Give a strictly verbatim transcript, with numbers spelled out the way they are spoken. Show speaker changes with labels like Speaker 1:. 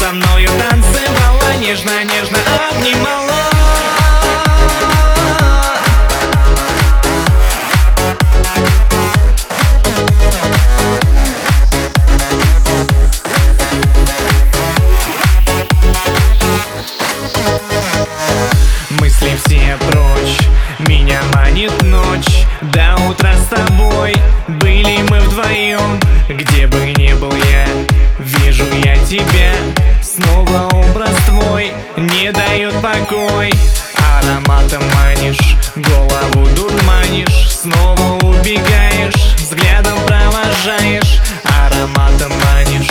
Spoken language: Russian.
Speaker 1: со мною танцевала, нежно-нежно обнимала. Мысли все прочь, меня манит ночь. До утра с тобой были мы вдвоем. Где бы ни был я, вижу я тебя. Снова образ твой не дает покой. Ароматом манишь, голову дурманишь. Снова убегаешь, взглядом провожаешь. Ароматом манишь,